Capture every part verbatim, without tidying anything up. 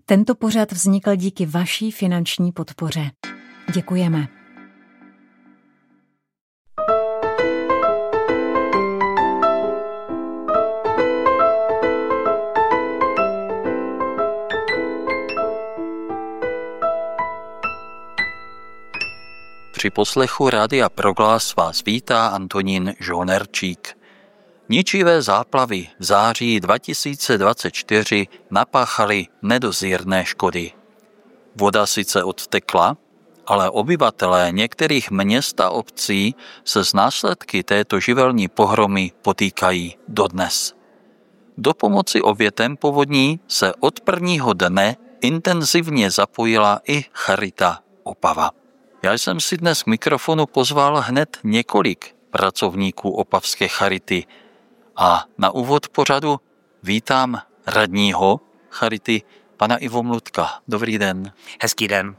Tento pořad vznikl díky vaší finanční podpoře. Děkujeme. Při poslechu Rádia Proglas vás vítá Antonín Žonerčík. Ničivé záplavy v září dva tisíce dvacet čtyři napáchaly nedozírné škody. Voda sice odtekla, ale obyvatelé některých měst a obcí se s následky této živelní pohromy potýkají dodnes. Do pomoci obětem povodní se od prvního dne intenzivně zapojila i Charita Opava. Já jsem si dnes k mikrofonu pozval hned několik pracovníků opavské charity a na úvod pořadu vítám radního charity pana Ivo Mludka. Dobrý den. Hezký den.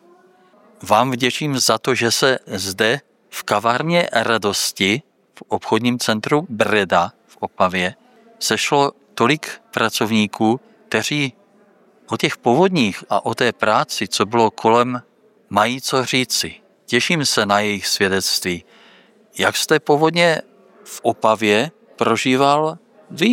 Vám vděčím za to, že se zde v kavárně Radosti v obchodním centru Breda v Opavě sešlo tolik pracovníků, kteří o těch povodních a o té práci, co bylo kolem, mají co říci. Těším se na jejich svědectví. Jak jste povodně v Opavě prožíval vy?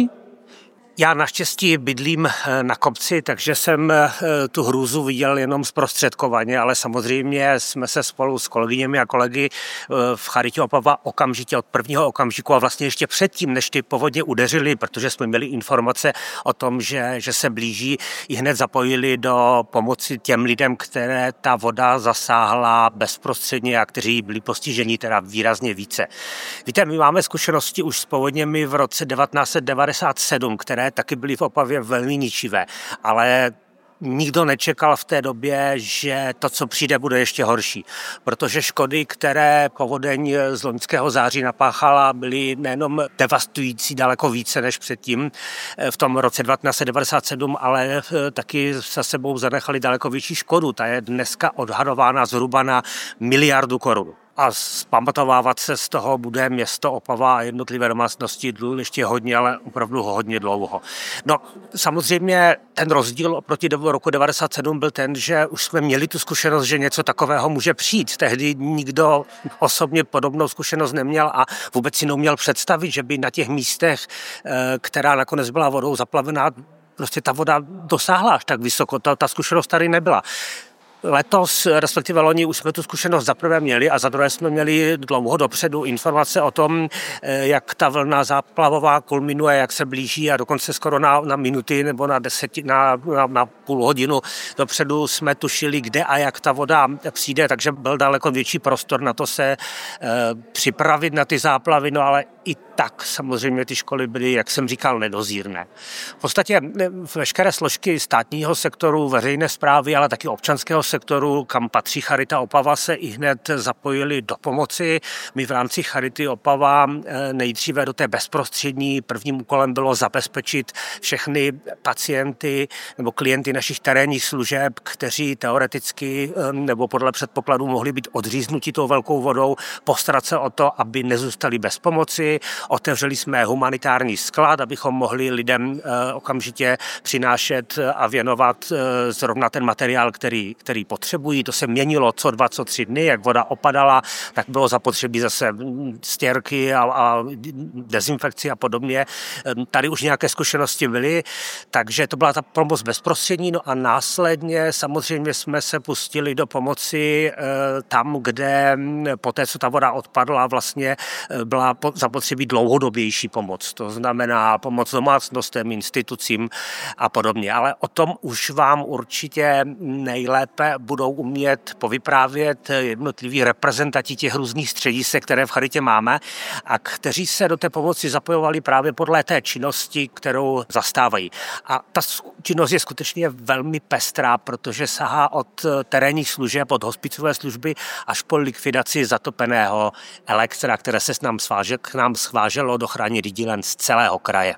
Já naštěstí bydlím na kopci, takže jsem tu hrůzu viděl jenom zprostředkovaně, ale samozřejmě jsme se spolu s kolegyněmi a kolegy v Charitě Opava okamžitě od prvního okamžiku a vlastně ještě předtím, než ty povodně udeřily, protože jsme měli informace o tom, že, že se blíží, i hned zapojili do pomoci těm lidem, které ta voda zasáhla bezprostředně a kteří byli postiženi teda výrazně více. Víte, my máme zkušenosti už s povodněmi v roce devatenáct set devadesát sedm, které taky byly v Opavě velmi ničivé, ale nikdo nečekal v té době, že to, co přijde, bude ještě horší, protože škody, které povodeň z loňského září napáchala, byly nejenom devastující daleko více než předtím v tom roce devatenáct set devadesát sedm, ale taky za sebou zanechali daleko větší škodu. Ta je dneska odhadována zhruba na miliardu korun. A zpamatovávat se z toho bude město Opava a jednotlivé domácnosti ještě hodně, ale opravdu hodně dlouho. No samozřejmě ten rozdíl oproti roku devadesát sedm byl ten, že už jsme měli tu zkušenost, že něco takového může přijít. Tehdy nikdo osobně podobnou zkušenost neměl a vůbec si neuměl představit, že by na těch místech, která nakonec byla vodou zaplavená, prostě ta voda dosáhla až tak vysoko. Ta, ta zkušenost tady nebyla. Letos, respektive loni, už jsme tu zkušenost za prvé měli a za druhé jsme měli dlouho dopředu informace o tom, jak ta vlna záplavová kulminuje, jak se blíží a dokonce skoro na, na minuty nebo na, deseti, na, na, na půl hodinu dopředu jsme tušili, kde a jak ta voda přijde, takže byl daleko větší prostor na to se e, připravit na ty záplavy, no ale i tak samozřejmě ty školy byly, jak jsem říkal, nedozírné. V podstatě veškeré složky státního sektoru, veřejné správy, ale taky občanského sektoru, kam patří Charita Opava, se i hned zapojili do pomoci. My v rámci Charity Opava nejdříve do té bezprostřední prvním úkolem bylo zabezpečit všechny pacienty nebo klienty našich terénních služeb, kteří teoreticky nebo podle předpokladu mohli být odříznuti tou velkou vodou, postarat se o to, aby nezůstali bez pomoci. Otevřeli jsme humanitární sklad, abychom mohli lidem okamžitě přinášet a věnovat zrovna ten materiál, který, který potřebují. To se měnilo co dva, co tři dny, jak voda opadala, tak bylo zapotřebí zase stěrky a, a dezinfekci a podobně. Tady už nějaké zkušenosti byly, takže to byla ta pomoc bezprostřední, no a následně samozřejmě jsme se pustili do pomoci tam, kde po té, co ta voda odpadla, vlastně byla zapotřebí dlouhodobější pomoc. To znamená pomoc domácnostem, institucím a podobně. Ale o tom už vám určitě nejlépe budou umět povyprávět jednotliví reprezentanti těch různých středisek, které v Charitě máme a kteří se do té pomoci zapojovali právě podle té činnosti, kterou zastávají. A ta činnost je skutečně velmi pestrá, protože sahá od terénních služeb, od hospicové služby až po likvidaci zatopeného elektra, které se s nám sváže, k nám schváželo do chráněných dílen z celého kraje.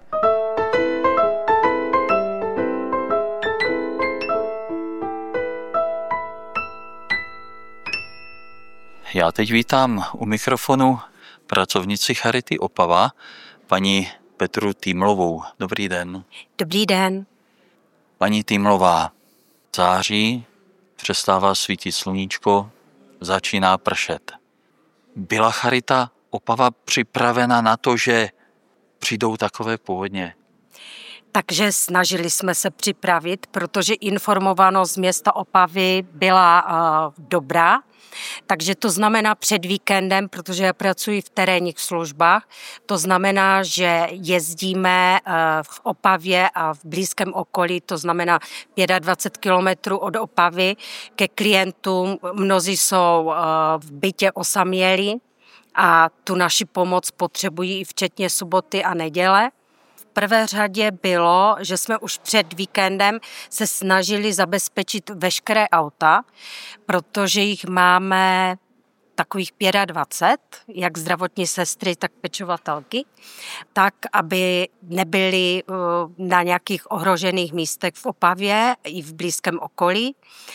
Já teď vítám u mikrofonu pracovnici Charity Opava, paní Petru Týmlovou. Dobrý den. Dobrý den. Paní Týmlová, Září, přestává svítit sluníčko, začíná pršet. Byla Charita Opava připravena na to, že přijdou takové povodně? Takže snažili jsme se připravit, protože informovanost města Opavy byla uh, dobrá. Takže to znamená před víkendem, protože já pracuji v terénních službách, to znamená, že jezdíme uh, v Opavě a v blízkém okolí, to znamená dvacet pět kilometrů od Opavy ke klientům. Mnozí jsou uh, v bytě osamělí a tu naši pomoc potřebují včetně soboty a neděle. V prvé řadě bylo, že jsme už před víkendem se snažili zabezpečit veškeré auta, protože jich máme takových dvacet pět, jak zdravotní sestry, tak pečovatelky, tak, aby nebyly na nějakých ohrožených místech v Opavě i v blízkém okolí.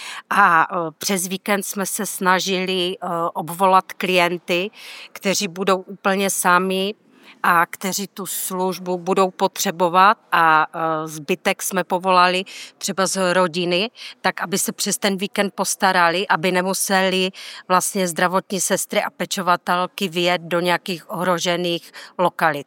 A přes víkend jsme se snažili obvolat klienty, kteří budou úplně sami a kteří tu službu budou potřebovat a zbytek jsme povolali třeba z rodiny, tak aby se přes ten víkend postarali, aby nemuseli vlastně zdravotní sestry a pečovatelky vyjet do nějakých ohrožených lokalit.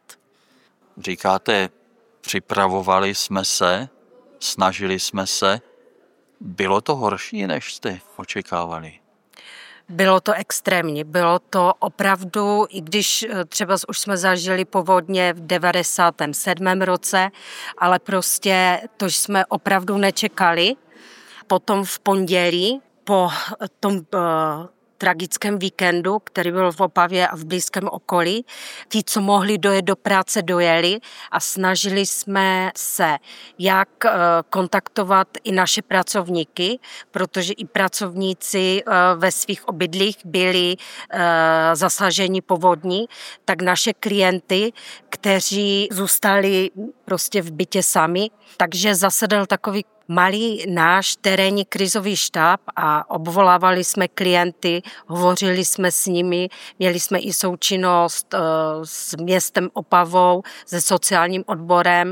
Říkáte, připravovali jsme se, snažili jsme se. Bylo to horší, než jste očekávali? Bylo to extrémní, bylo to opravdu, i když třeba už jsme zažili povodně v devadesátém sedmém roce, ale prostě to jsme opravdu nečekali. Potom v pondělí, po tom uh, tragickém víkendu, který byl v Opavě a v blízkém okolí, ti, co mohli dojet do práce, dojeli a snažili jsme se jak uh, kontaktovat i naše pracovníky, protože i pracovníci uh, ve svých obydlích byli uh, zasaženi povodní, tak naše klienty, kteří zůstali prostě v bytě sami, takže zasedal takový malý náš terénní krizový štáb a obvolávali jsme klienty, hovořili jsme s nimi, měli jsme i součinnost s městem Opavou, se sociálním odborem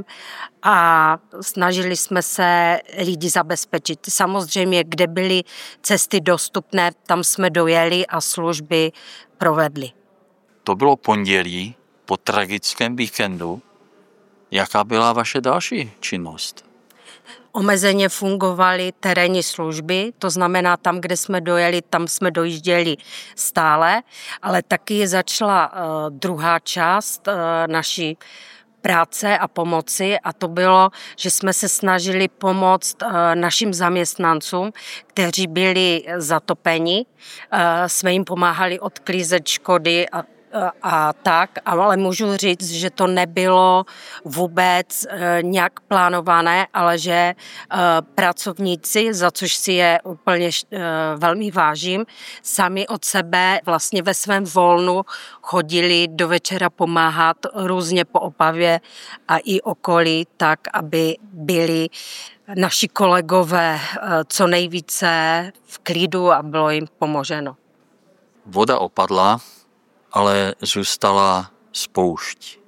a snažili jsme se lidi zabezpečit. Samozřejmě, kde byly cesty dostupné, tam jsme dojeli a služby provedli. To bylo pondělí po tragickém víkendu. Jaká byla vaše další činnost? Omezeně fungovaly terénní služby, to znamená tam, kde jsme dojeli, tam jsme dojížděli stále, ale taky začala uh, druhá část uh, naší práce a pomoci a to bylo, že jsme se snažili pomoct uh, našim zaměstnancům, kteří byli zatopeni. Uh, jsme jim pomáhali odklízet škody a a tak, ale můžu říct, že to nebylo vůbec nějak plánované, ale že pracovníci, za což si je úplně velmi vážím, sami od sebe vlastně ve svém volnu chodili do večera pomáhat různě po Opavě a i okolí, tak, aby byli naši kolegové co nejvíce v klidu a bylo jim pomoženo. Voda opadla, ale zůstala spoušť.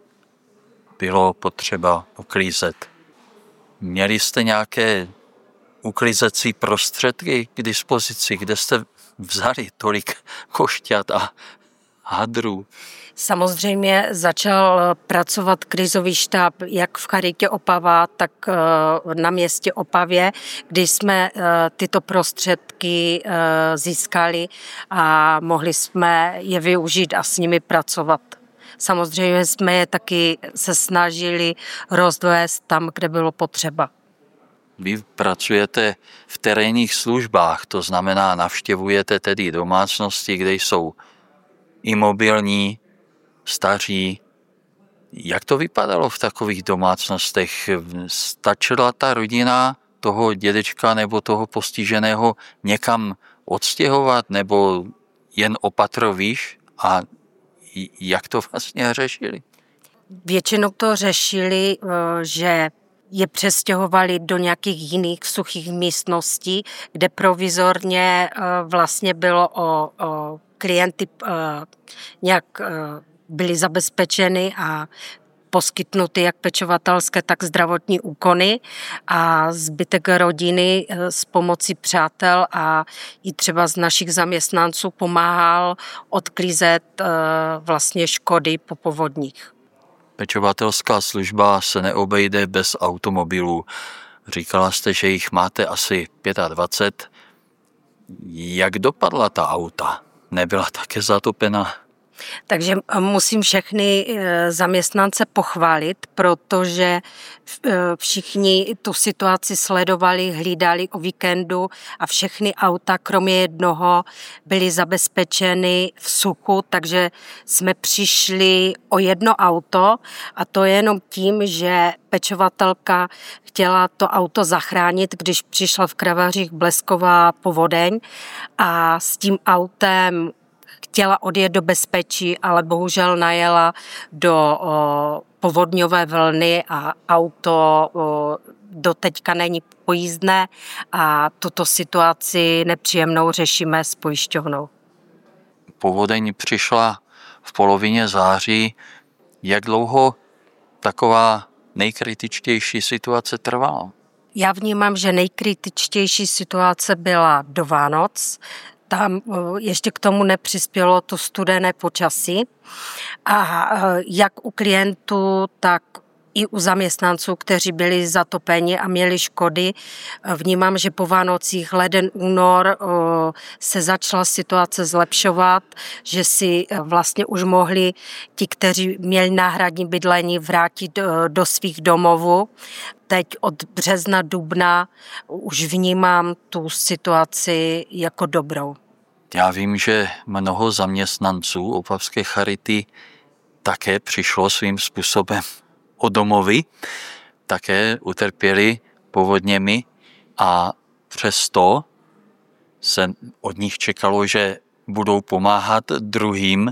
Bylo potřeba uklízet. Měli jste nějaké uklízecí prostředky k dispozici, kde jste vzali tolik košťat a hadrů? Samozřejmě začal pracovat krizový štáb jak v charitě Opava, tak na městě Opavě, kdy jsme tyto prostředky získali a mohli jsme je využít a s nimi pracovat. Samozřejmě jsme je taky se snažili rozvést tam, kde bylo potřeba. Vy pracujete v terénních službách, to znamená navštěvujete tedy domácnosti, kde jsou imobilní, staří. Jak to vypadalo v takových domácnostech? Stačila ta rodina toho dědečka nebo toho postiženého někam odstěhovat nebo jen opatro výš? A jak to vlastně řešili? Většinou to řešili, že je přestěhovali do nějakých jiných suchých místností, kde provizorně vlastně bylo o, o klienty nějak byly zabezpečeny a poskytnuty jak pečovatelské, tak zdravotní úkony a zbytek rodiny s pomocí přátel a i třeba z našich zaměstnanců pomáhal odklízet vlastně škody po povodních. Pečovatelská služba se neobejde bez automobilů. Říkala jste, že jich máte asi dvacet pět. Jak dopadla ta auta? Nebyla také zatopena? Takže musím všechny zaměstnance pochválit, protože všichni tu situaci sledovali, hlídali o víkendu a všechny auta, kromě jednoho, byly zabezpečeny v suchu, takže jsme přišli o jedno auto a to jenom tím, že pečovatelka chtěla to auto zachránit, když přišla v Kravařích blesková povodeň a s tím autem chtěla odjet do bezpečí, ale bohužel najela do o, povodňové vlny a auto o, doteďka není pojízdné a tuto situaci nepříjemnou řešíme s pojišťovnou. Povodeň přišla v polovině září. Jak dlouho taková nejkritičtější situace trvala? Já vnímám, že nejkritičtější situace byla do Vánoc. Tam ještě k tomu nepřispělo to studené počasí a jak u klientů, tak i u zaměstnanců, kteří byli zatopeni a měli škody. Vnímám, že po Vánocích leden, únor se začala situace zlepšovat, že si vlastně už mohli ti, kteří měli náhradní bydlení, vrátit do, do svých domovů. Teď od března, dubna už vnímám tu situaci jako dobrou. Já vím, že mnoho zaměstnanců Opavské charity také přišlo svým způsobem o domovy, také utrpěli povodněmi a přesto se od nich čekalo, že budou pomáhat druhým.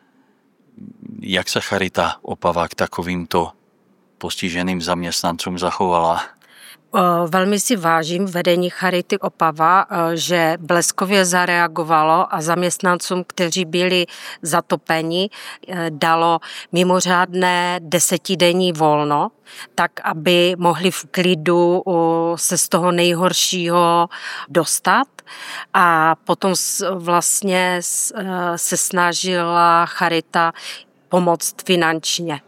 Jak se charita Opava k takovýmto postiženým zaměstnancům zachovala? Velmi si vážím vedení Charity Opava, že bleskově zareagovalo a zaměstnancům, kteří byli zatopeni, dalo mimořádné desetidenní volno, tak aby mohli v klidu se z toho nejhoršího dostat. A potom vlastně se snažila Charita pomoct finančně.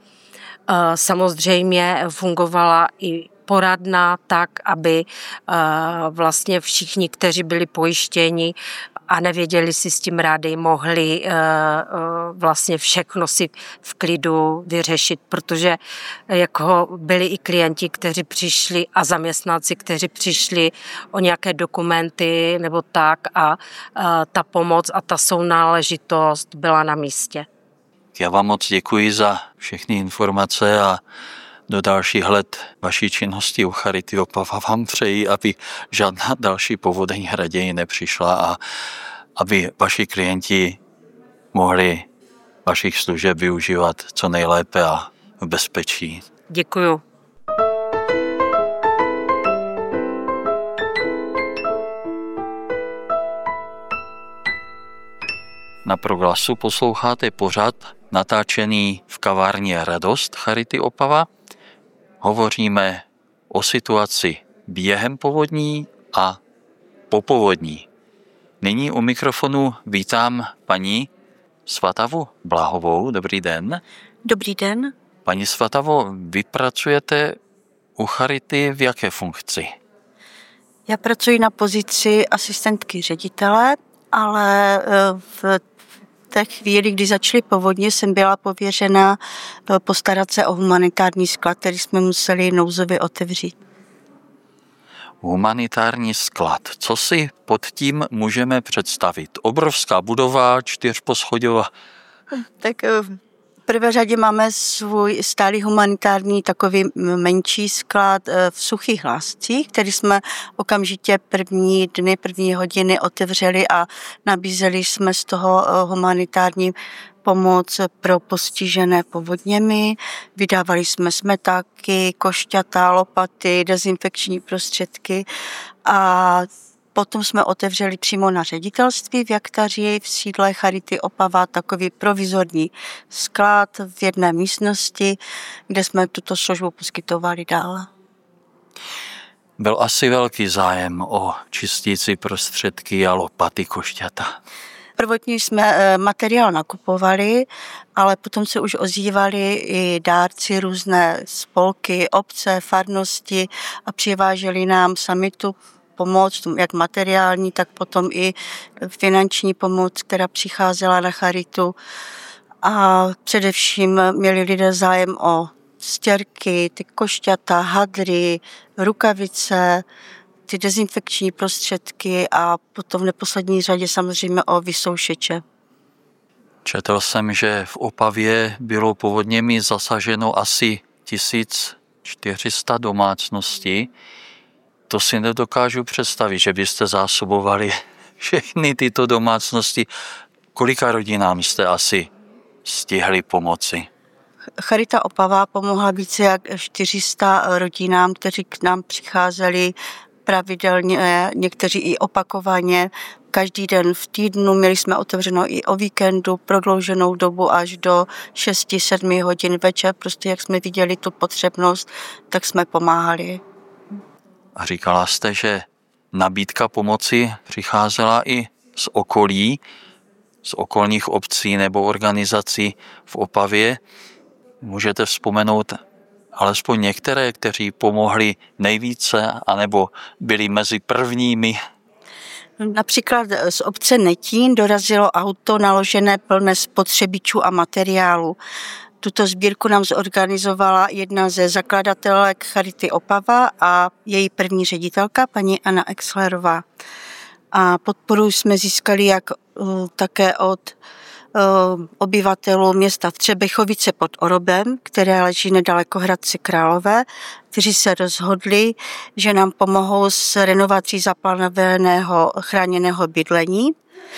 Samozřejmě fungovala i poradna tak, aby vlastně všichni, kteří byli pojištěni a nevěděli si s tím rady, mohli vlastně všechno si v klidu vyřešit, protože jako byli i klienti, kteří přišli a zaměstnanci, kteří přišli o nějaké dokumenty nebo tak a ta pomoc a ta sounáležitost byla na místě. Já vám moc děkuji za všechny informace a do dalších let vaší činnosti u Charity Opava vám přeji, aby žádná další povodeň raději nepřišla a aby vaši klienti mohli vašich služeb využívat co nejlépe a v bezpečí. Děkuju. Na Proglasu posloucháte pořad natáčený v kavárně Radost Charity Opava. Hovoříme o situaci během povodní a po povodní. Nyní u mikrofonu vítám paní Svatavu Blahovou. Dobrý den. Dobrý den. Paní Svatavo, vy pracujete u Charity v jaké funkci? Já pracuji na pozici asistentky ředitele, ale v té chvíli, kdy začaly povodně, jsem byla pověřena postarat se o humanitární sklad, který jsme museli nouzově otevřít. Humanitární sklad. Co si pod tím můžeme představit? Obrovská budova, čtyřposchodová. Tak v prvé řadě máme svůj stálý humanitární takový menší sklad v Suchých Hláscích, který jsme okamžitě první dny, první hodiny otevřeli a nabízeli jsme z toho humanitární pomoc pro postižené povodněmi. Vydávali jsme smetáky, košťata, lopaty, dezinfekční prostředky a Potom jsme otevřeli přímo na ředitelství v Jaktaři v sídle Charity Opava takový provizorní sklad v jedné místnosti, kde jsme tuto službu poskytovali dál. Byl asi velký zájem o čistící prostředky a lopaty košťata. Prvotně jsme materiál nakupovali, ale potom se už ozývali i dárci, různé spolky, obce, farnosti a přiváželi nám sami tu pomoc, jak materiální, tak potom i finanční pomoc, která přicházela na charitu. A především měli lidé zájem o stěrky, ty košťata, hadry, rukavice, ty dezinfekční prostředky a potom v neposlední řadě samozřejmě o vysoušeče. Četl jsem, že v Opavě bylo povodněmi zasaženo asi tisíc čtyři sta domácností. To si nedokážu představit, že byste zásobovali všechny tyto domácnosti. Kolika rodinám jste asi stihli pomoci? Charita Opava pomohla více jak čtyři sta rodinám, kteří k nám přicházeli pravidelně, někteří i opakovaně. Každý den v týdnu měli jsme otevřeno i o víkendu, prodlouženou dobu až do šest sedm hodin večer. Prostě jak jsme viděli tu potřebnost, tak jsme pomáhali. A říkala jste, že nabídka pomoci přicházela i z okolí, z okolních obcí nebo organizací v Opavě. Můžete vzpomenout alespoň některé, kteří pomohli nejvíce, anebo byli mezi prvními? Například z obce Netín dorazilo auto naložené plné spotřebičů a materiálu. Tuto sbírku nám zorganizovala jedna ze zakladatelek Charity Opava a její první ředitelka, paní Anna Exlerová. A podporu jsme získali jak uh, také od uh, obyvatelů města Třebechovice pod Orobem, které leží nedaleko Hradce Králové, kteří se rozhodli, že nám pomohou s renovací zaplánovaného chráněného bydlení.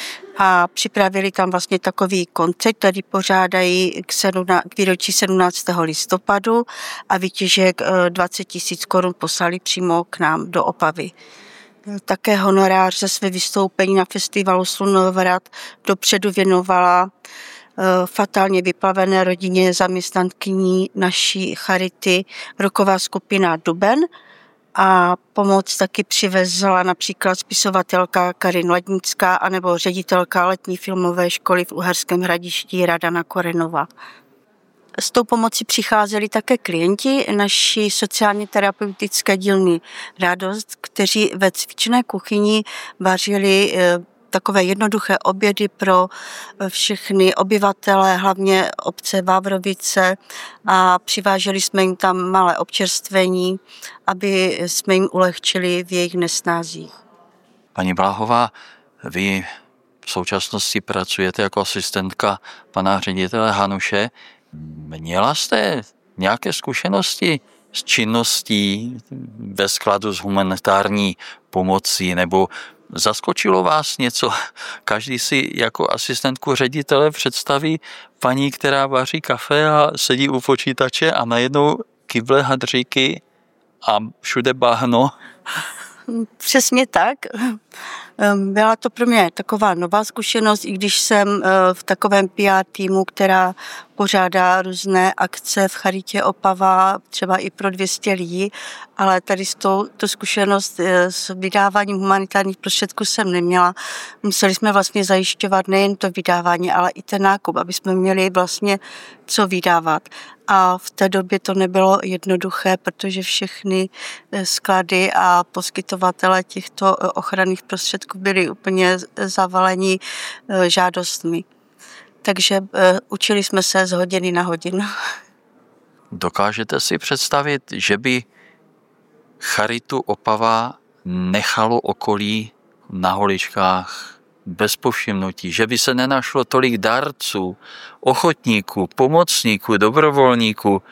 A připravili tam vlastně takový koncert, který pořádají k, sedmna, k výročí sedmnáctého listopadu a výtěžek dvacet tisíc korun poslali přímo k nám do Opavy. Také honorář za své vystoupení na festivalu Slunovrad dopředu věnovala fatálně vyplavené rodině zaměstnankyní naší charity roková skupina Duben. A pomoc taky přivezla například spisovatelka Karin Lednická anebo ředitelka letní filmové školy v Uherském Hradišti Radana Korenová. S tou pomocí přicházeli také klienti naší sociálně terapeutické dílny Radost, kteří ve cvičné kuchyni vařili takové jednoduché obědy pro všechny obyvatele, hlavně obce Vávrovice, a přiváželi jsme jim tam malé občerstvení, aby jsme jim ulehčili v jejich nesnázích. Paní Bláhová, vy v současnosti pracujete jako asistentka pana ředitele Hanuše. Měla jste nějaké zkušenosti s činností ve skladu s humanitární pomocí, nebo zaskočilo vás něco? Každý si jako asistentku ředitele představí paní, která vaří kafe a sedí u počítače a najednou kyble, hadříky a všude bahno. Přesně tak. Byla to pro mě taková nová zkušenost, i když jsem v takovém P R týmu, která pořádá různé akce v Charitě Opava, třeba i pro dvě stě lidí, ale tady s tou, tu zkušenost s vydáváním humanitárních prostředků jsem neměla. Museli jsme vlastně zajišťovat nejen to vydávání, ale i ten nákup, aby jsme měli vlastně co vydávat. A v té době to nebylo jednoduché, protože všechny sklady a poskytovatele těchto ochranných prostředků byli úplně zavaleni žádostmi. Takže učili jsme se z hodiny na hodinu. Dokážete si představit, že by Charitu Opava nechalo okolí na holičkách bez povšimnutí, že by se nenašlo tolik dárců, ochotníků, pomocníků, dobrovolníků?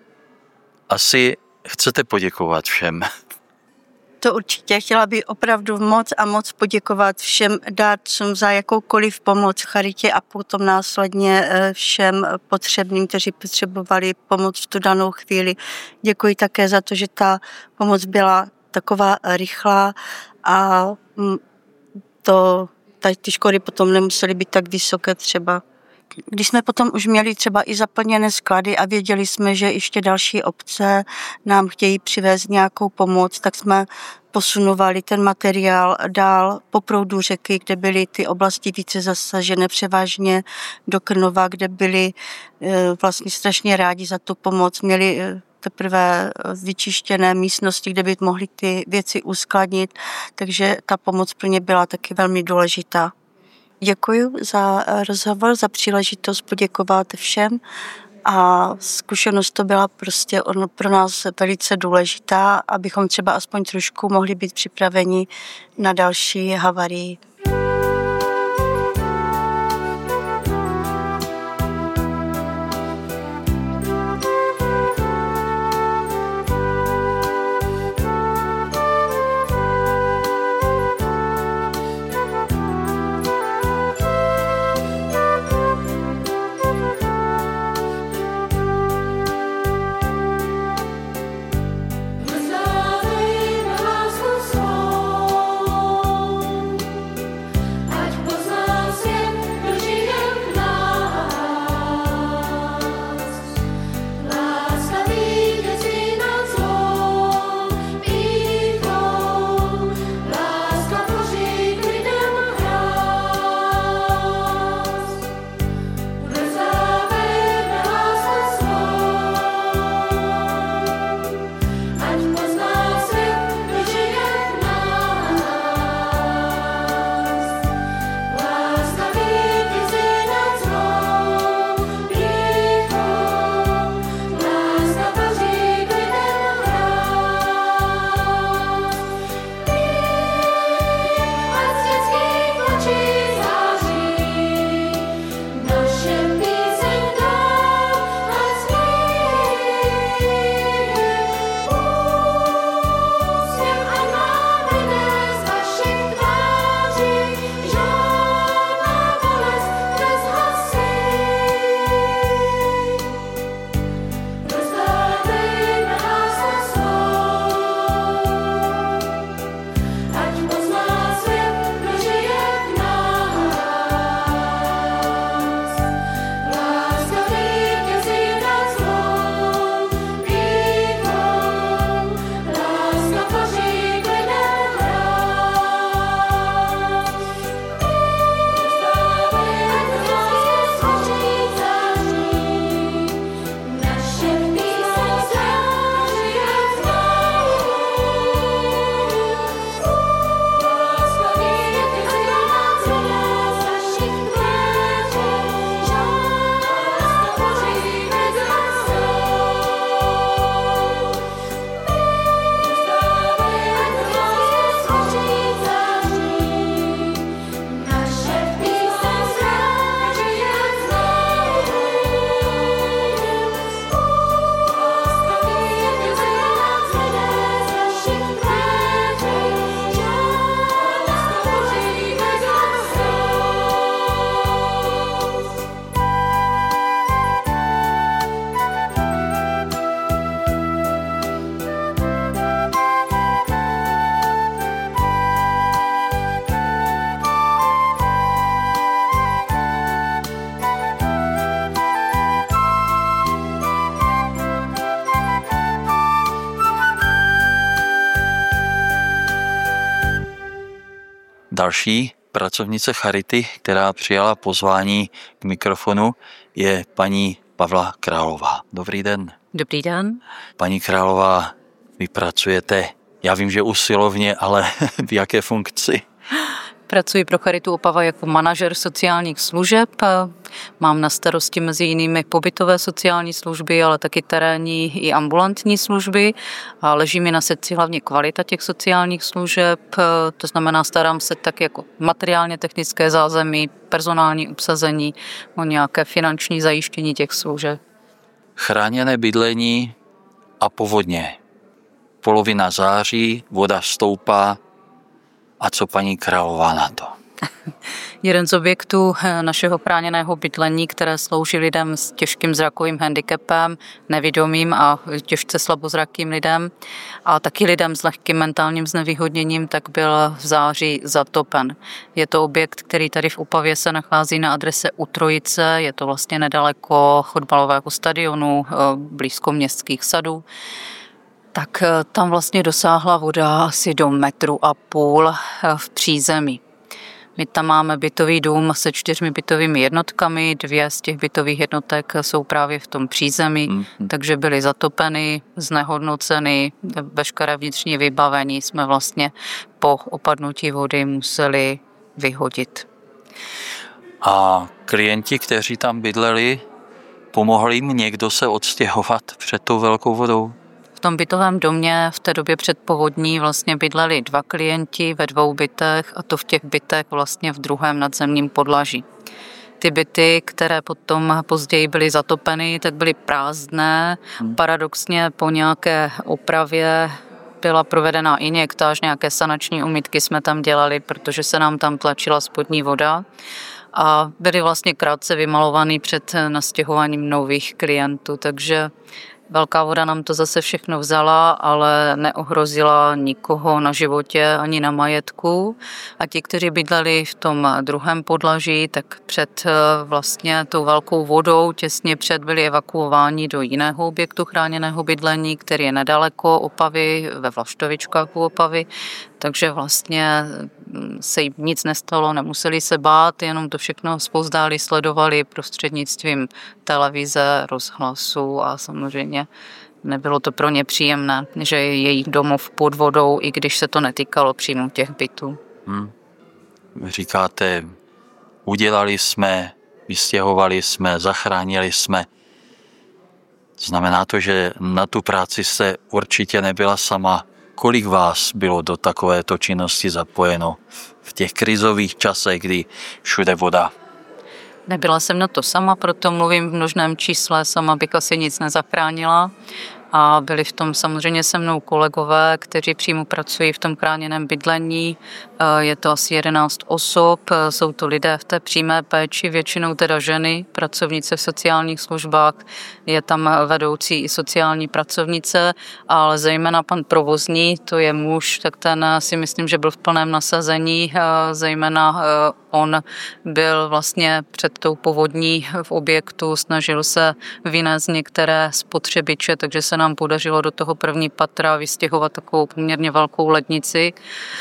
Asi chcete poděkovat všem. To určitě. Chtěla bych opravdu moc a moc poděkovat všem dárcům za jakoukoliv pomoc Charitě a potom následně všem potřebným, kteří potřebovali pomoc v tu danou chvíli. Děkuji také za to, že ta pomoc byla taková rychlá a to, ty škody potom nemusely být tak vysoké třeba. Když jsme potom už měli třeba i zaplněné sklady a věděli jsme, že ještě další obce nám chtějí přivést nějakou pomoc, tak jsme posunovali ten materiál dál po proudu řeky, kde byly ty oblasti více zasažené, převážně do Krnova, kde byli vlastně strašně rádi za tu pomoc. Měli teprve vyčištěné místnosti, kde by mohli ty věci uskladnit, takže ta pomoc pro ně byla taky velmi důležitá. Děkuji za rozhovor, za příležitost poděkovat všem a zkušenost to byla prostě pro nás velice důležitá, abychom třeba aspoň trošku mohli být připraveni na další havarii. Další pracovnice Charity, která přijala pozvání k mikrofonu, je paní Pavla Králová. Dobrý den. Dobrý den. Paní Králová, vy pracujete, já vím, že usilovně, ale v jaké funkci? Pracuji pro Charitu Opava jako manažer sociálních služeb. Mám na starosti mezi jinými pobytové sociální služby, ale taky terénní i ambulantní služby. A leží mi na srdci hlavně kvalita těch sociálních služeb, to znamená starám se tak jako materiálně technické zázemí, personální obsazení, o nějaké finanční zajištění těch služeb. Chráněné bydlení a povodně. Polovina září, voda stoupá. A co paní Králová na to? Jeden z objektů našeho chráněného bydlení, které slouží lidem s těžkým zrakovým handicapem, nevidomým a těžce slabozrakým lidem a taky lidem s lehkým mentálním znevýhodněním, tak byl v září zatopen. Je to objekt, který tady v Opavě se nachází na adrese U Trojice, je to vlastně nedaleko fotbalového stadionu, blízko městských sadů. Tak tam vlastně dosáhla voda asi do metru a půl v přízemí. My tam máme bytový dům se čtyřmi bytovými jednotkami, dvě z těch bytových jednotek jsou právě v tom přízemí, mm-hmm. takže byly zatopeny, znehodnoceny, veškeré vnitřní vybavení jsme vlastně po opadnutí vody museli vyhodit. A klienti, kteří tam bydleli, pomohli jim někdo se odstěhovat před tou velkou vodou? V tom bytovém domě v té době před povodní vlastně bydleli dva klienti ve dvou bytech a to v těch bytech vlastně v druhém nadzemním podlaží. Ty byty, které potom později byly zatopeny, tak byly prázdné. Paradoxně po nějaké opravě byla provedena injektáž, nějaké sanační umytky jsme tam dělali, protože se nám tam tlačila spodní voda. A byly vlastně krátce vymalovaný před nastěhováním nových klientů, takže velká voda nám to zase všechno vzala, ale neohrozila nikoho na životě ani na majetku. A ti, kteří bydleli v tom druhém podlaží, tak před vlastně tou velkou vodou těsně před byli evakuováni do jiného objektu chráněného bydlení, který je nedaleko Opavy, ve Vlaštovičkách u Opavy. Takže vlastně se jim nic nestalo, nemuseli se bát, jenom to všechno spozdáli, sledovali prostřednictvím televize, rozhlasu a samozřejmě nebylo to pro ně příjemné, že je jejich domov pod vodou, i když se to netýkalo přímo těch bytů. Hmm. Říkáte, udělali jsme, vystěhovali jsme, zachránili jsme. Znamená to, že na tu práci jste určitě nebyla sama. Kolik vás bylo do takovéto činnosti zapojeno v těch krizových časech, kdy všude voda? Nebyla jsem na to sama, proto mluvím v množném čísle, sama bych asi nic nezachránila. A byli v tom samozřejmě se mnou kolegové, kteří přímo pracují v tom chráněném bydlení. Je to asi jedenáct osob, jsou to lidé v té přímé péči, většinou teda ženy, pracovnice v sociálních službách, je tam vedoucí i sociální pracovnice, ale zejména pan provozní, to je muž, tak ten si myslím, že byl v plném nasazení, zejména on byl vlastně před tou povodní v objektu, snažil se vynést některé spotřebiče, takže se nám podařilo do toho první patra vystěhovat takovou poměrně velkou lednici.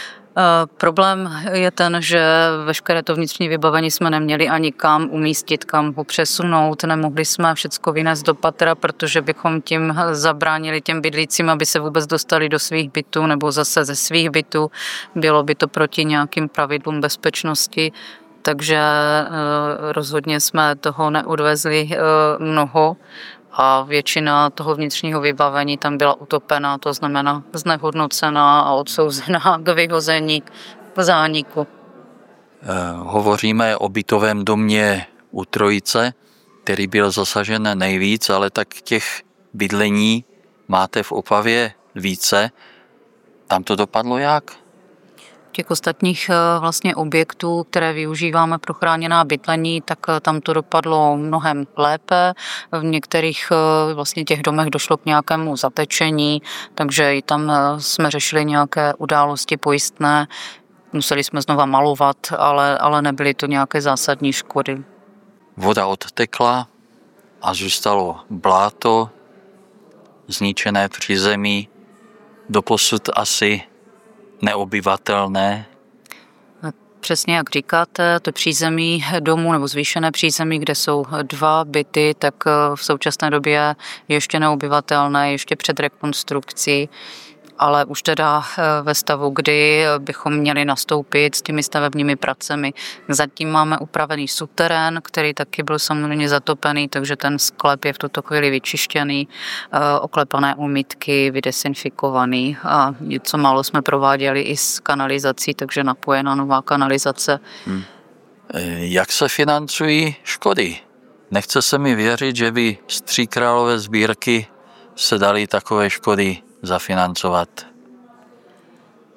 Problém je ten, že veškeré to vnitřní vybavení jsme neměli ani kam umístit, kam ho přesunout. Nemohli jsme všecko vynést do patra, protože bychom tím zabránili těm bydlícím, aby se vůbec dostali do svých bytů nebo zase ze svých bytů. Bylo by to proti nějakým pravidlům bezpečnosti, takže rozhodně jsme toho neodvezli mnoho. A většina toho vnitřního vybavení tam byla utopená, to znamená znehodnocená a odsouzená k vyhození, k zániku. Hovoříme o bytovém domě U Trojice, který byl zasažen nejvíc, ale tak těch bydlení máte v Opavě více. Tam to dopadlo jak? Těch ostatních vlastně objektů, které využíváme pro chráněná bydlení, tak tam to dopadlo mnohem lépe. V některých vlastně těch domech došlo k nějakému zatečení, takže i tam jsme řešili nějaké události pojistné. Museli jsme znova malovat, ale, ale nebyly to nějaké zásadní škody. Voda odtekla a zůstalo bláto, zničené přízemí, doposud asi neobyvatelné. Přesně jak říkáte, to přízemí domu nebo zvýšené přízemí, kde jsou dva byty, tak v současné době je ještě neobyvatelné, ještě před rekonstrukcí, ale už teda ve stavu, kdy bychom měli nastoupit s těmi stavebními pracemi. Zatím máme upravený suterén, který taky byl samozřejmě zatopený, takže ten sklep je v tuto chvíli vyčištěný, oklepané umytky, vydesinfikovaný a něco málo jsme prováděli i s kanalizací, takže napojená nová kanalizace. Hmm. Jak se financují škody? Nechce se mi věřit, že by z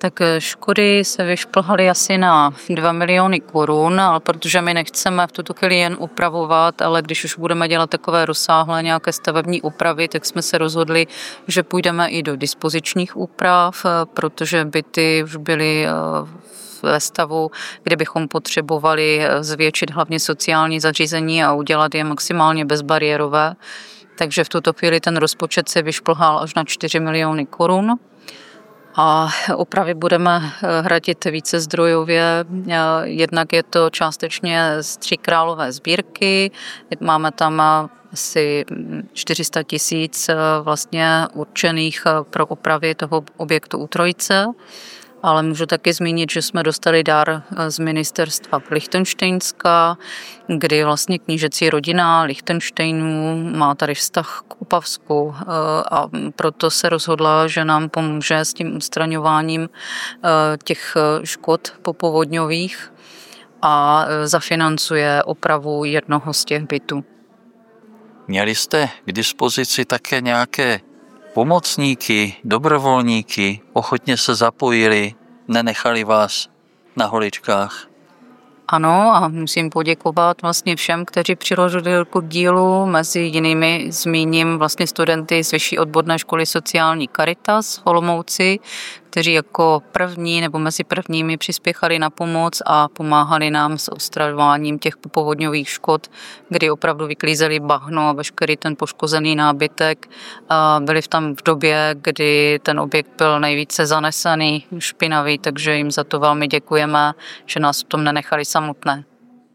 Tak škody se vyšplhaly asi na dva miliony korun, ale protože my nechceme v tuto chvíli jen upravovat, ale když už budeme dělat takové rozsáhlé nějaké stavební úpravy, tak jsme se rozhodli, že půjdeme i do dispozičních úprav, protože byty už byly ve stavu, kde bychom potřebovali zvětšit hlavně sociální zařízení a udělat je maximálně bezbariérové. Takže v tuto chvíli ten rozpočet se vyšplhal až na čtyři miliony korun. A opravy budeme hradit více zdrojově. Jednak je to částečně z Tříkrálové sbírky. Máme tam asi čtyři sta tisíc vlastně určených pro opravy toho objektu u Trojice. Ale můžu taky zmínit, že jsme dostali dar z ministerstva Lichtenštejnska, kdy vlastně knížecí rodina Lichtenštejnů má tady vztah k Opavsku a proto se rozhodla, že nám pomůže s tím odstraňováním těch škod popovodňových a zafinancuje opravu jednoho z těch bytů. Měli jste k dispozici také nějaké pomocníky, dobrovolníky, ochotně se zapojili, nenechali vás na holičkách? Ano, a musím poděkovat vlastně všem, kteří přiložili ruku k dílu. Mezi jinými zmíním vlastně studenty z Vyšší odborné školy sociální Caritas v Olomouci, kteří jako první nebo mezi prvními přispěchali na pomoc a pomáhali nám s odstraňováním těch povodňových škod, kdy opravdu vyklízeli bahno a veškerý ten poškozený nábytek. Byli tam v době, kdy ten objekt byl nejvíce zanesený, špinavý, takže jim za to velmi děkujeme, že nás v tom nenechali samotné.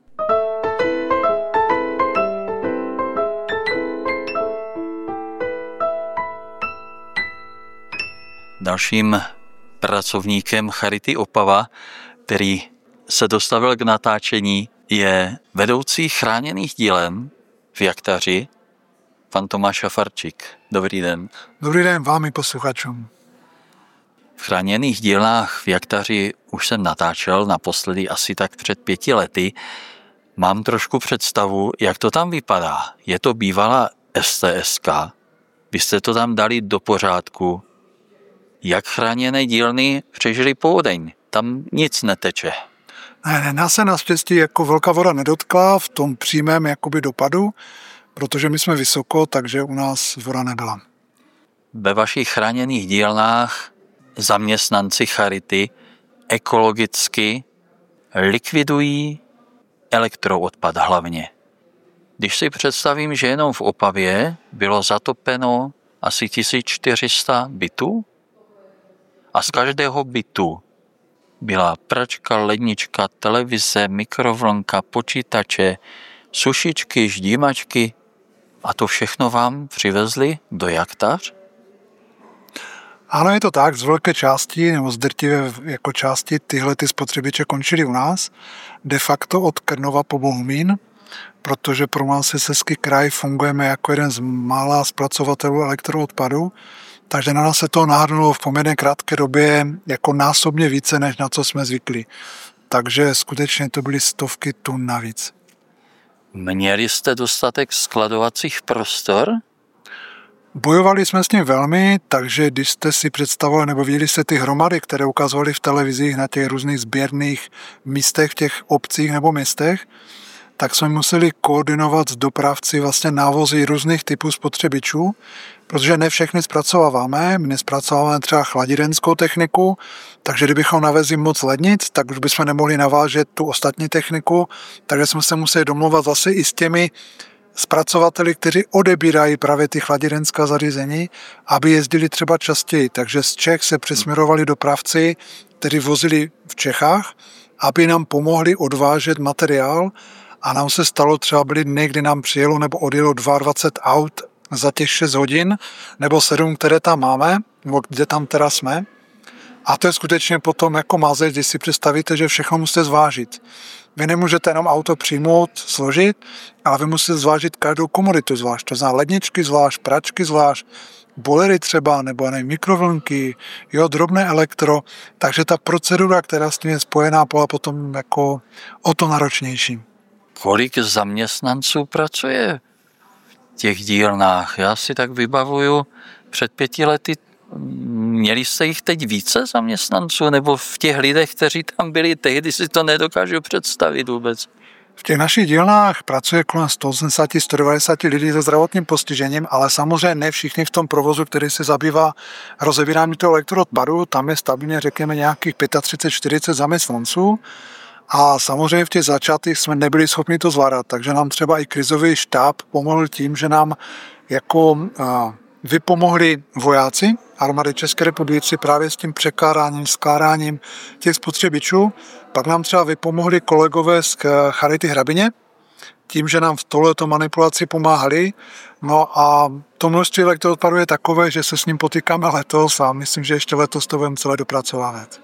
Dalším pracovníkem Charity Opava, který se dostavil k natáčení, je vedoucí chráněných dílen v Jaktaři, pan Tomáš Šafarčík. Dobrý den. Dobrý den vám i posluchačům. V chráněných dílnách v Jaktaři už jsem natáčel naposledy asi tak před pěti lety. Mám trošku představu, jak to tam vypadá. Je to bývalá es té eska. Vy jste to tam dali do pořádku. Jak chráněné dílny přežili povodeň? Tam nic neteče. Ne, ne, nás se naštěstí jako velká voda nedotkla v tom přímém jakoby dopadu, protože my jsme vysoko, takže u nás voda nebyla. Ve vašich chráněných dílnách zaměstnanci Charity ekologicky likvidují elektroodpad hlavně. Když si představím, že jenom v Opavě bylo zatopeno asi tisíc čtyři sta bytů a z každého bytu byla pračka, lednička, televize, mikrovlnka, počítače, sušičky, ždímačky a to všechno vám přivezli do Jaktař? Ano, je to tak, z velké části nebo z drtivé jako části tyhle ty spotřebiče končily u nás, de facto od Krnova po Bohumín, protože pro nás je Slezský kraj fungujeme jako jeden z mála zpracovatelů elektroodpadu, takže na nás se to nahrnulo v poměrně krátké době jako násobně více, než na co jsme zvykli. Takže skutečně to byly stovky tun navíc. Měli jste dostatek skladovacích prostor? Bojovali jsme s tím velmi, takže když jste si představovali nebo viděli jste ty hromady, které ukazovali v televizích na těch různých sběrných místech v těch obcích nebo městech, tak jsme museli koordinovat s dopravci vlastně návozy různých typů spotřebičů, protože ne všechny zpracováváme, my nespracováváme třeba chladidenskou techniku, takže kdybychom navezli moc lednic, tak už bychom nemohli navážet tu ostatní techniku, takže jsme se museli domluvat zase i s těmi zpracovateli, kteří odebírají právě ty chladirenská zařízení, aby jezdili třeba častěji. Takže z Čech se přesměrovali dopravci, kteří vozili v Čechách, aby nám pomohli odvážet materiál a nám se stalo třeba byly dny, kdy nám přijelo nebo odjelo dvacet dva aut za těch šest hodin, nebo sedm, které tam máme, nebo kde tam teda jsme. A to je skutečně potom jako mazec, když si představíte, že všechno musíte zvážit. Vy nemůžete jenom auto přijmout, složit, ale vy musíte zvážit každou komoditu zvlášť. To znamená ledničky zvlášť, pračky zvlášť, boilery třeba, nebo nevím, mikrovlnky, jo, drobné elektro. Takže ta procedura, která s tím je spojená, byla potom jako o to náročnější. Kolik zaměstnanců pracuje v těch dílnách? Já si tak vybavuju, před pěti lety měli jste jich teď více zaměstnanců, nebo v těch lidech, kteří tam byli tehdy, si to nedokážu představit vůbec? V těch našich dílnách pracuje kolem sto osmdesát až sto devadesát lidí se zdravotním postižením, ale samozřejmě ne všichni v tom provozu, který se zabývá rozebíráním toho elektroodpadu. Tam je stabilně, řekněme, nějakých třicet pět čtyřicet zaměstnanců. A samozřejmě v těch začátcích jsme nebyli schopni to zvládat, takže nám třeba i krizový štáb pomohl tím, že nám jako vypomohli vojáci armády České republiky právě s tím překládáním, skládáním těch spotřebičů. Pak nám třeba vypomohli kolegové z Charity Hrabině, tím, že nám v tohleto manipulaci pomáhali. No a to množství elektroodpadu je takové, že se s ním potýkáme letos a myslím, že ještě letos to budeme celé dopracovávat.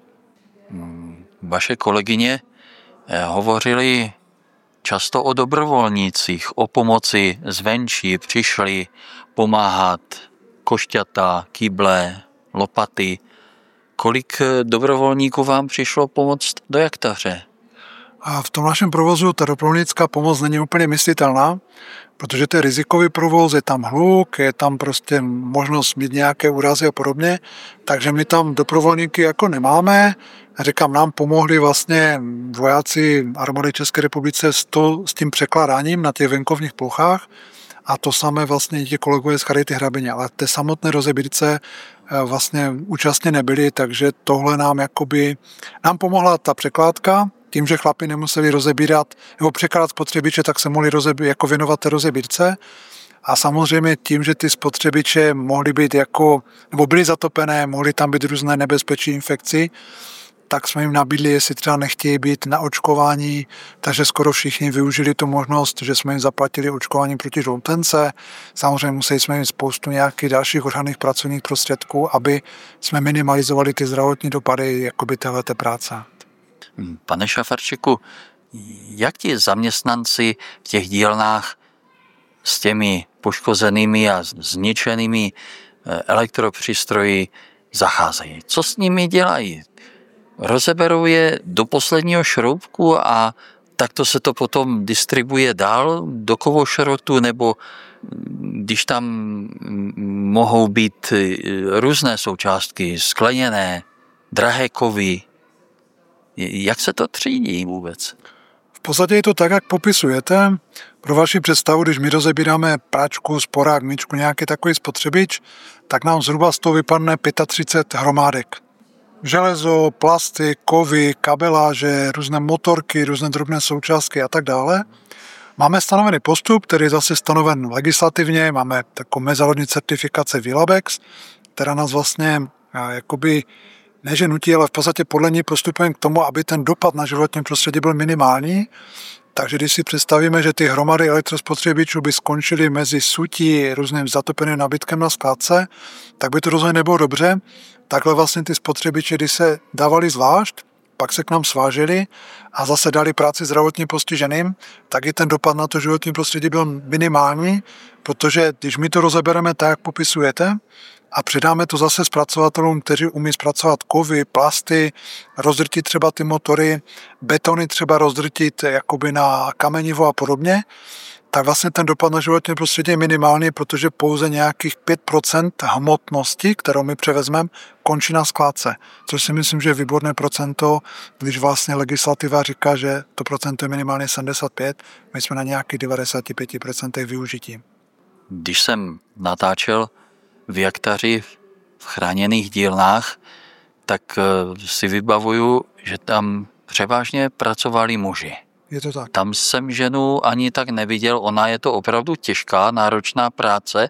Vaše kolegyně hovořili často o dobrovolnících, o pomoci zvenčí, přišli pomáhat košťata, kyble, lopaty. Kolik dobrovolníků vám přišlo pomoct do jaktaře? A v tom našem provozu ta dobrovolnická pomoc není úplně myslitelná, protože to je rizikový provoz, je tam hluk, je tam prostě možnost mít nějaké úrazy a podobně, takže my tam dobrovolníky jako nemáme. Říkám, nám pomohli vlastně vojáci armády České republice s, to, s tím překládáním na těch venkovních plochách a to samé vlastně ti kolegové z Charity Hrabině, ale té samotné rozebírce vlastně účastně nebyli, takže tohle nám jakoby, nám pomohla ta překládka, tím, že chlapi nemuseli rozebírat nebo překládat spotřebiče, tak se mohli rozebí, jako věnovat té rozebírce. A samozřejmě tím, že ty spotřebiče mohly být jako, nebo byly zatopené, mohly tam být různé nebezpečí infekcí, tak jsme jim nabídli, jestli třeba nechtějí být na očkování, takže skoro všichni využili tu možnost, že jsme jim zaplatili očkování proti žloutence. Samozřejmě museli jsme jim spoustu nějakých dalších ochranných pracovních prostředků, aby jsme minimalizovali ty zdravotní dopady jakoby téhleté práce. Pane Šafarčíku, jak ti zaměstnanci v těch dílnách s těmi poškozenými a zničenými elektropřístroji zacházejí? Co s nimi dělají? Rozeberou je do posledního šroubku a takto se to potom distribuje dál do kovošrotu, nebo když tam mohou být různé součástky, skleněné, drahé kovy, jak se to třídí vůbec? V podstatě je to tak, jak popisujete. Pro vaši představu, když my rozebíráme práčku, sporák, myčku, nějaký takový spotřebič, tak nám zhruba z toho vypadne třicet pět hromádek. Železo, plasty, kovy, kabeláže, různé motorky, různé drobné součástky a tak dále. Máme stanovený postup, který je zase stanoven legislativně, máme takovou mezinárodní certifikace Vilabex, která nás vlastně jakoby ne, že nutí, ale v podstatě podle ní postupujeme k tomu, aby ten dopad na životní prostředí byl minimální. Takže když si představíme, že ty hromady elektrospotřebičů by skončily mezi sutí různým zatopeným nabytkem na skládce, tak by to rozhodně nebylo dobře. Takhle vlastně ty spotřebiče, když se dávali zvlášť, pak se k nám svážili a zase dali práci zdravotně postiženým, tak i ten dopad na to životní prostředí byl minimální, protože když my to rozebereme tak, jak popisujete, a předáme to zase zpracovatelům, kteří umí zpracovat kovy, plasty, rozdrtit třeba ty motory, betony třeba rozdrtit jakoby na kamenivo a podobně, tak vlastně ten dopad na životní prostředí je minimální, protože pouze nějakých pět procent hmotnosti, kterou my převezmeme, končí na skládce. Což si myslím, že je výborné procento, když vlastně legislativa říká, že to procento je minimálně sedmdesát pět, my jsme na nějakých devadesát pět procent využití. Když jsem natáčel v jaktaři v chráněných dílnách, tak si vybavuju, že tam převážně pracovali muži. Je to tak. Tam jsem ženu ani tak neviděl, ona je to opravdu těžká, náročná práce.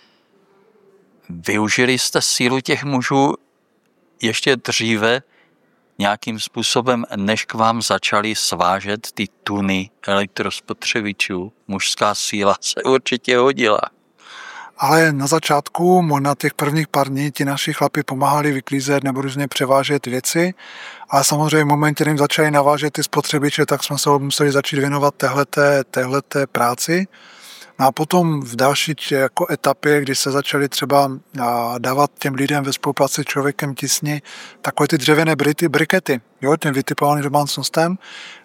Využili jste sílu těch mužů ještě dříve nějakým způsobem, než k vám začali svážet ty tuny elektrospotřebičů. Mužská síla se určitě hodila. Ale na začátku, na těch prvních pár dní, ti naši chlapi pomáhali vyklízet nebo různě převážet věci. Ale samozřejmě v momentě, kdy jim začali navážet ty spotřebiče, tak jsme se museli začít věnovat téhleté, téhleté práci. No a potom v další jako etapě, kdy se začali třeba dávat těm lidem ve spolupráci s Člověkem tísni takové ty dřevěné brity, brikety, jo, těm vytipovaným domácnostem,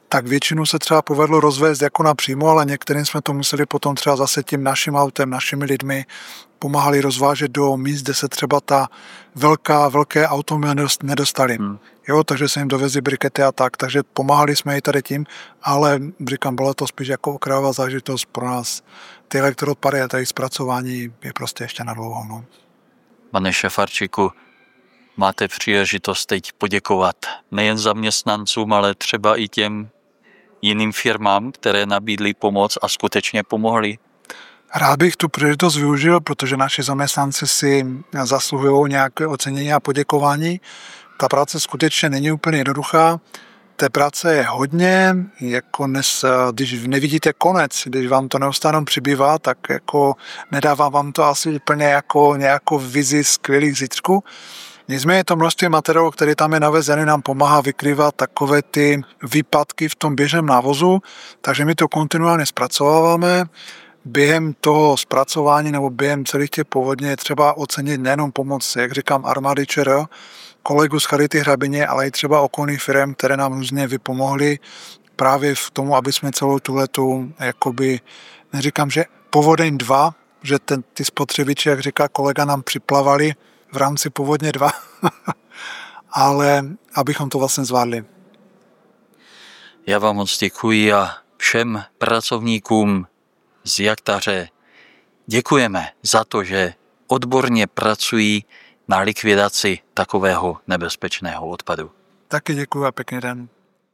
tak většinu se třeba povedlo rozvést jako napřímo, ale některým jsme to museli potom třeba zase tím naším autem, našimi lidmi pomáhali rozvážet do míst, kde se třeba ta velká, velké auto nedostali. Hmm. Jo, takže se jim dovezli brikety a tak, takže pomáhali jsme i tady tím, ale říkám, bylo to spíš jako okrajová zážitost pro nás. Ty elektroodpady a tady zpracování je prostě ještě na dlouho. No. Pane Šefarčíku, máte příležitost teď poděkovat nejen zaměstnancům, ale třeba i těm jiným firmám, které nabídly pomoc a skutečně pomohly? Rád bych tu příležitost využil, protože naši zaměstnanci si zasluhují nějaké ocenění a poděkování. Ta práce skutečně není úplně jednoduchá. Té práce je hodně, jako dnes, když nevidíte konec, když vám to neustále přibývá, tak jako nedává vám to asi úplně jako nějakou vizi skvělých zítřků. Nicméně to množství materiálu, který tam je navezený, nám pomáhá vykrývat takové ty výpadky v tom běžném návozu, takže my to kontinuálně zpracováváme. Během toho zpracování nebo během celých těch povodní je třeba ocenit nejenom pomoc, jak říkám, armády ČR, kolegu z Charity Hrabině, ale i třeba okolních firm, které nám různě vypomohly právě v tomu, aby jsme celou tuhletu, jakoby, neříkám, že povodeň dva, že ten, ty spotřebiči, jak říká kolega, nám připlavali v rámci povodně dva, ale abychom to vlastně zvládli. Já vám moc děkuji a všem pracovníkům z Jaktaře děkujeme za to, že odborně pracují na likvidaci takového nebezpečného odpadu. Taky děkuji a pěkný den.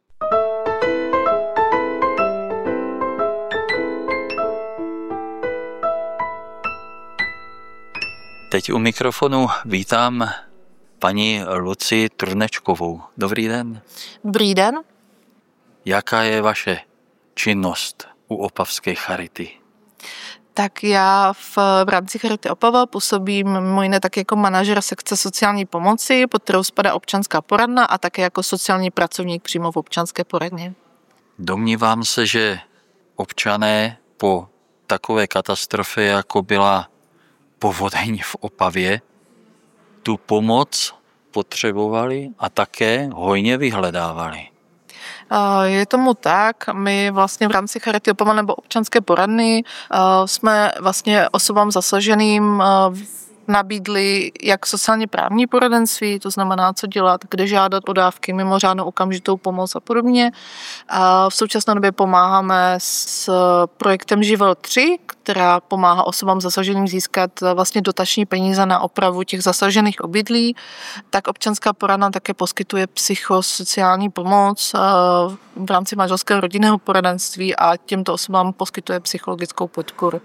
Teď u mikrofonu vítám paní Lucii Trnečkovou. Dobrý den. Dobrý den. Jaká je vaše činnost u Opavské Charity? Tak já v, v rámci Charity Opava působím mimo jiné tak jako manažer sekce sociální pomoci, pod kterou spadá občanská poradna a také jako sociální pracovník přímo v občanské poradně. Domnívám se, že občané po takové katastrofě, jako byla povodeň v Opavě, tu pomoc potřebovali a také hojně vyhledávali. Je tomu tak, my vlastně v rámci Charity Opava nebo občanské poradny jsme vlastně osobám zasaženým nabídli jak sociálně právní poradenství, to znamená, co dělat, kde žádat o dávky, mimořádnou okamžitou pomoc a podobně. A v současné době pomáháme s projektem Živel tři, která pomáhá osobám zasaženým získat vlastně dotační peníze na opravu těch zasažených obydlí. Tak občanská poradna také poskytuje psychosociální pomoc v rámci manželského rodinného poradenství a těmto osobám poskytuje psychologickou podporu.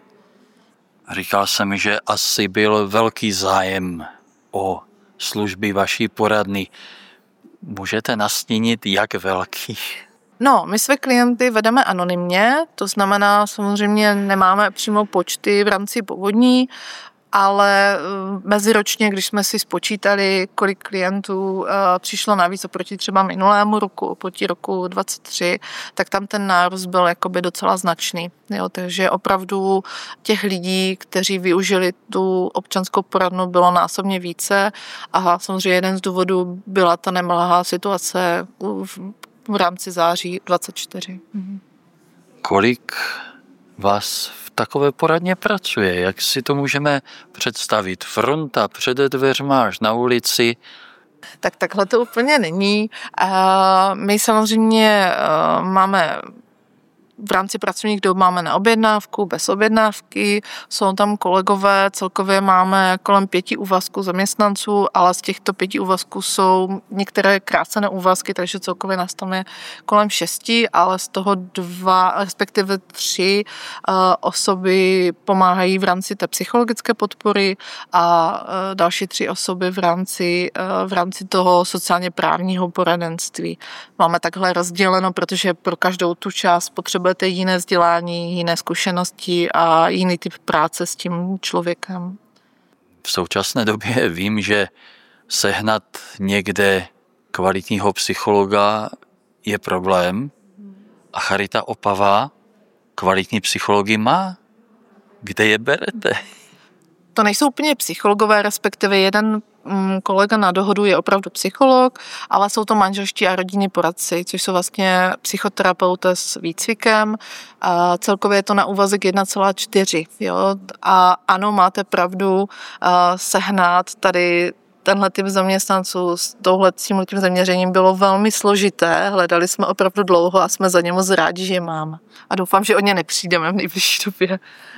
Říkal jsem, že asi byl velký zájem o služby vaší poradny. Můžete nastínit, jak velký? No, my své klienty vedeme anonymně, to znamená, samozřejmě nemáme přímo počty v rámci povodní, ale meziročně, když jsme si spočítali, kolik klientů přišlo navíc oproti třeba minulému roku, oproti roku dvacet tři, tak tam ten nárůst byl jakoby docela značný. Jo, takže opravdu těch lidí, kteří využili tu občanskou poradnu, bylo násobně více a samozřejmě jeden z důvodů byla ta nemalá situace v, v rámci září dvacet čtyři. Mhm. Kolik vás v takové poradně pracuje? Jak si to můžeme představit? Fronta před dveřma až na ulici? Tak takhle to úplně není. My samozřejmě máme v rámci pracovních dob máme na objednávku, bez objednávky, jsou tam kolegové, celkově máme kolem pěti úvazků zaměstnanců, ale z těchto pěti úvazků jsou některé krácené úvazky, takže celkově nás tam je kolem šesti, ale z toho dva, respektive tři uh, osoby pomáhají v rámci té psychologické podpory a uh, další tři osoby v rámci, uh, v rámci toho sociálně právního poradenství. Máme takhle rozděleno, protože pro každou tu část potřebujete jiné vzdělání, jiné zkušenosti a jiný typ práce s tím člověkem. V současné době vím, že sehnat někde kvalitního psychologa je problém a Charita Opava kvalitní psychologi má. Kde je berete? To nejsou úplně psychologové, respektive jeden kolega na dohodu je opravdu psycholog, ale jsou to manželští a rodinní poradci, což jsou vlastně psychoterapeuté s výcvikem. A celkově je to na úvazek jedna celá čtyři. Jo? A ano, máte pravdu, sehnat tady tenhle typ zaměstnanců s touhletím tím zaměřením bylo velmi složité. Hledali jsme opravdu dlouho a jsme za ně moc rádi, že je máme. A doufám, že o ně nepřijdeme v nejbližší době.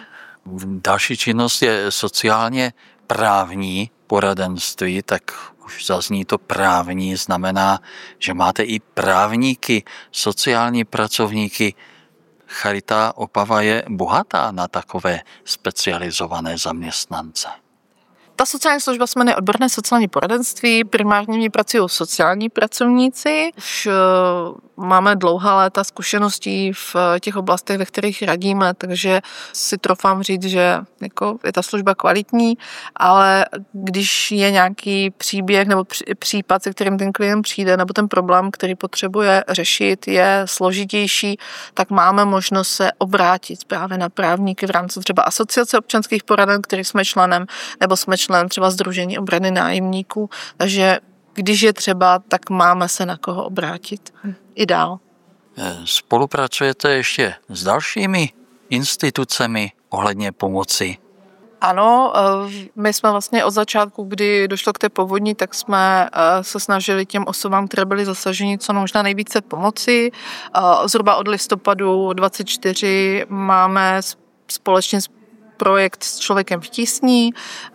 Další činnost je sociálně právní poradenství, tak už zazní to právní, znamená, že máte i právníky, sociální pracovníky. Charita Opava je bohatá na takové specializované zaměstnance. Ta sociální služba se jmenuje odborné sociální poradenství, primárně v ní pracují sociální pracovníci. Už máme dlouhá léta zkušeností v těch oblastech, ve kterých radíme, takže si trofám říct, že jako je ta služba kvalitní, ale když je nějaký příběh nebo případ, se kterým ten klient přijde, nebo ten problém, který potřebuje řešit, je složitější, tak máme možnost se obrátit právě na právníky v rámci třeba Asociace občanských poraden, který jsme členem, nebo jsme členem třeba Sdružení obrany nájemníků, takže když je třeba, tak máme se na koho obrátit i dál. Spolupracujete ještě s dalšími institucemi ohledně pomoci? Ano, my jsme vlastně od začátku, kdy došlo k té povodni, tak jsme se snažili těm osobám, které byly zasaženy, co možná nejvíce pomoci. Zhruba od listopadu dvacet čtyři máme společně s projekt s Člověkem v tísni,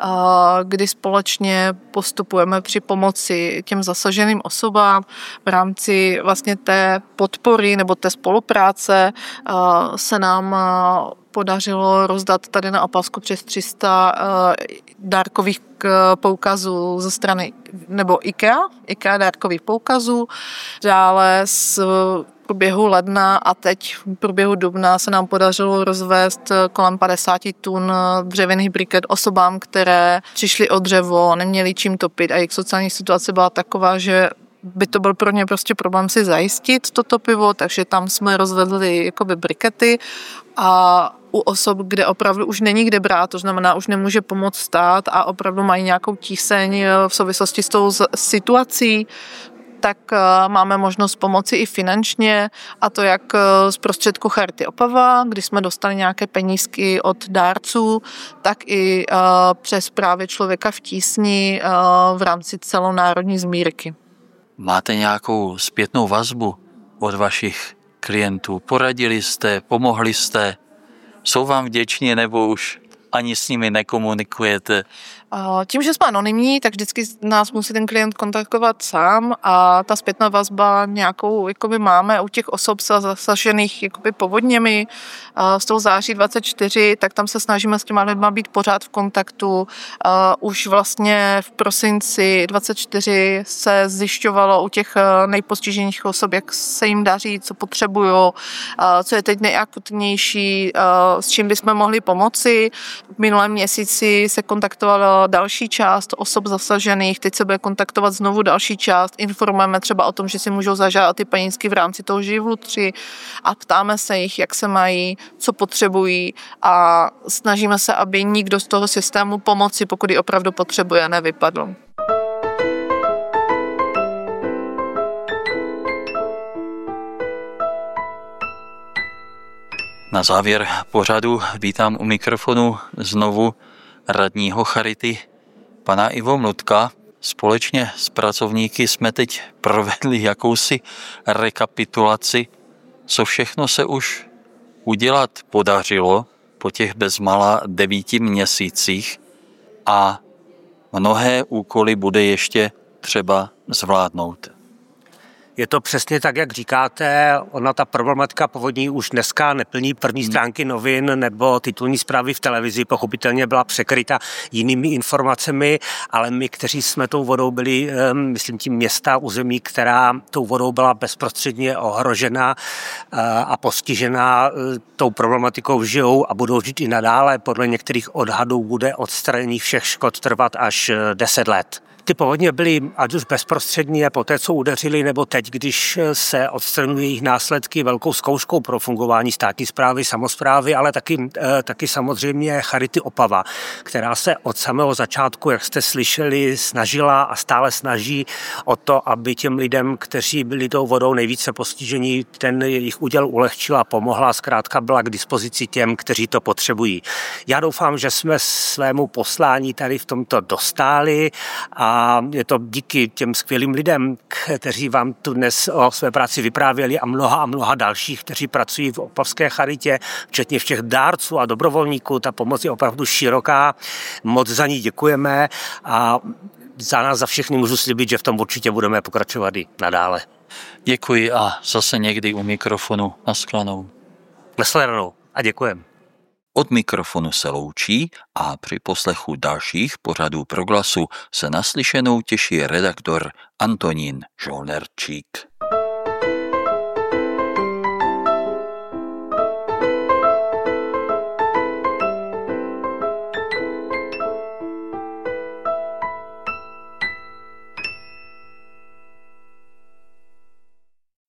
kdy společně postupujeme při pomoci těm zasaženým osobám. V rámci vlastně té podpory nebo té spolupráce se nám podařilo rozdat tady na Opavsku přes tři sta dárkových poukazů ze strany, nebo IKEA, IKEA dárkových poukazů. Dále z průběhu ledna a teď v průběhu dubna se nám podařilo rozvést kolem padesát tun dřevěných briket osobám, které přišly o dřevo, neměli čím topit a jejich sociální situace byla taková, že by to byl pro ně prostě problém si zajistit toto pivo, takže tam jsme rozvedli jakoby brikety a u osob, kde opravdu už není kde brát, to znamená, už nemůže pomoct stát a opravdu mají nějakou tíseň v souvislosti s tou situací, tak máme možnost pomoci i finančně, a to jak z prostředku Charity Opava, kdy jsme dostali nějaké penízky od dárců, tak i přes právě Člověka v tísni v rámci celonárodní sbírky. Máte nějakou zpětnou vazbu od vašich klientů? Poradili jste, pomohli jste? Jsou vám vděční nebo už ani s nimi nekomunikujete? Tím, že jsme anonymní, tak vždycky nás musí ten klient kontaktovat sám a ta zpětná vazba nějakou jakoby máme u těch osob zasažených jakoby povodněmi z toho září dvacet čtyři, tak tam se snažíme s těma lidma být pořád v kontaktu. Už vlastně v prosinci dvacet čtyři se zjišťovalo u těch nejpostiženějších osob, jak se jim daří, co potřebují, co je teď nejakutnější, s čím bychom mohli pomoci. V minulém měsíci se kontaktovalo další část osob zasažených, teď se bude kontaktovat znovu další část, informujeme třeba o tom, že si můžou zažádat ty penízky v rámci toho Živu tři a ptáme se jich, jak se mají, co potřebují a snažíme se, aby nikdo z toho systému pomoci, pokud ji opravdu potřebuje, nevypadl. Na závěr pořadu vítám u mikrofonu znovu radního Charity, pana Ivo Mludka. Společně s pracovníky jsme teď provedli jakousi rekapitulaci, co všechno se už udělat podařilo po těch bezmála devíti měsících a mnohé úkoly bude ještě třeba zvládnout. Je to přesně tak, jak říkáte, ona ta problematika povodní už dneska neplní první stránky novin nebo titulní zprávy v televizi, pochopitelně byla překryta jinými informacemi, ale my, kteří jsme tou vodou byli, myslím tím města, území, která tou vodou byla bezprostředně ohrožena a postižena tou problematikou, žijou a budou žít i nadále. Podle některých odhadů bude odstranění všech škod trvat až deset let. ty povodně byly ať už bezprostředně po té, co udeřili, nebo teď, když se odstraňují jejich následky velkou zkouškou pro fungování státní správy, samosprávy, ale taky, taky samozřejmě Charity Opava, která se od samého začátku, jak jste slyšeli, snažila a stále snaží o to, aby těm lidem, kteří byli tou vodou nejvíce postižení, ten jejich úděl ulehčila, pomohla, zkrátka byla k dispozici těm, kteří to potřebují. Já doufám, že jsme svému poslání tady v tomto dostáli a je to díky těm skvělým lidem, kteří vám tu dnes o své práci vyprávěli a mnoha a mnoha dalších, kteří pracují v Opavské charitě, včetně všech dárců a dobrovolníků. Ta pomoc je opravdu široká. Moc za ní děkujeme a za nás, za všechny můžu slibit, že v tom určitě budeme pokračovat i nadále. Děkuji a zase někdy u mikrofonu. Naschledanou. Naschledanou a děkujem. Od mikrofonu se loučí a při poslechu dalších pořadů Proglasu se naslyšenou těší redaktor Antonín Žolnerčík.